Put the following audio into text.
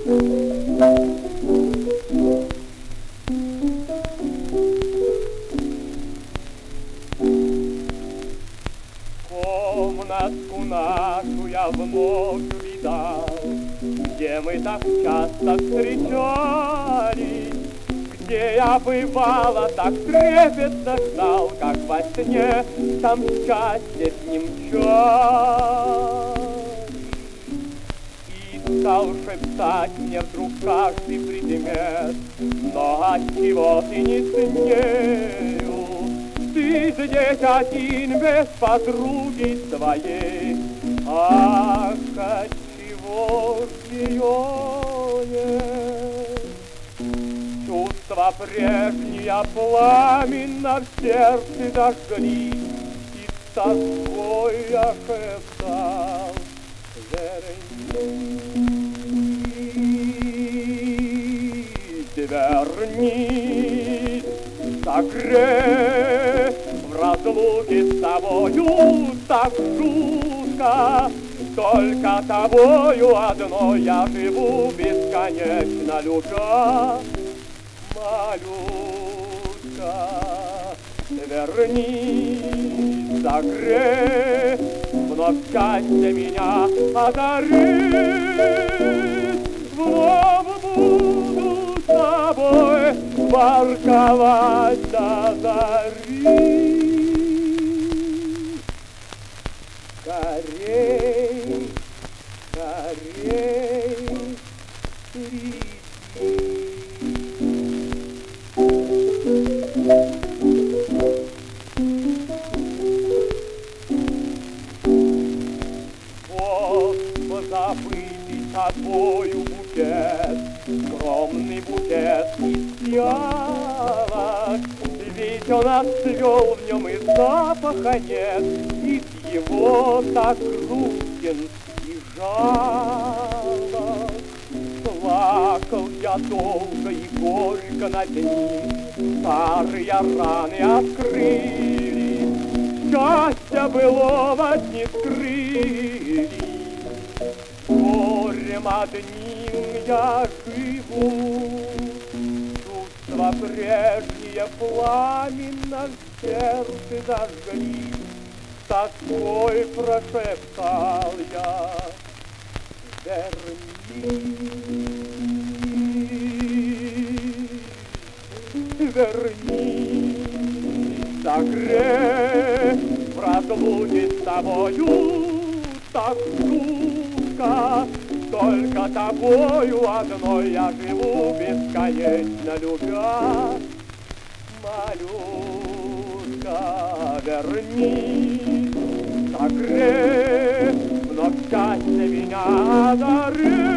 Комнатку нашу я вновь увидал, где мы так часто встречались, где я бывало так трепетно ждал, как во сне там счастье с ним мчались. И стал шептать мне вдруг каждый предмет: но отчего ты не с нею? Ты здесь один без подруги своей. Ах, отчего ж ее нет? Чувства прежние пламенно в сердце зажгли, и с тоской я шептал: вернись, согрей. В разлуке с тобою так жутко, только тобою одной я живу, бесконечно любя. Малютка, вернись, согрей, вновь счастье меня одарит, вновь буду с тобой ворковать до зари. Скорей, скорей, приди. Вот позабытый тобою букет, скромный букет из пиалок, ведь он отцвел, в нем и запаха нет, и его так грустен и жалок. Плакал я долго и горько над ним, старые раны открыли, счастья былого не скрыли. Горем одним я живу, чувства прежние пламенно в сердце зажгли, с тоской прошептал я: вернись, вернись, согрей. В разлуке с тобою так жутко, только тобою одной я живу, бесконечно любя. Малютка, вернись, согрей, вновь счастье меня одарит.